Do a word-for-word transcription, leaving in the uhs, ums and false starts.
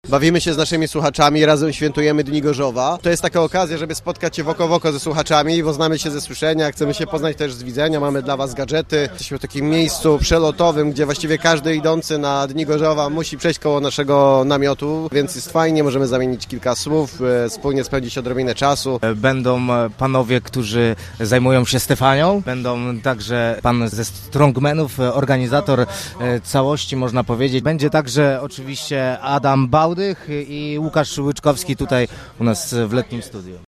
bawimy się z naszymi słuchaczami, razem świętujemy Dni Gorzowa. To jest taka okazja, żeby spotkać się w oko w oko ze słuchaczami, bo znamy się ze słyszenia, chcemy się poznać też z widzenia, mamy dla Was gadżety. Jesteśmy w takim miejscu przelotowym, gdzie właściwie każdy idący na Dni Gorzowa musi przejść koło naszego namiotu, więc jest fajnie, możemy zamienić kilka słów, wspólnie spędzić odrobinę czasu. Będą panowie, którzy zajmują się Stefanią, będą także pan ze strongmanów, organizator całości, można powiedzieć. Będzie także oczywiście Adam Bałdych i Łukasz Łyczkowski tutaj u nas w letnim studiu.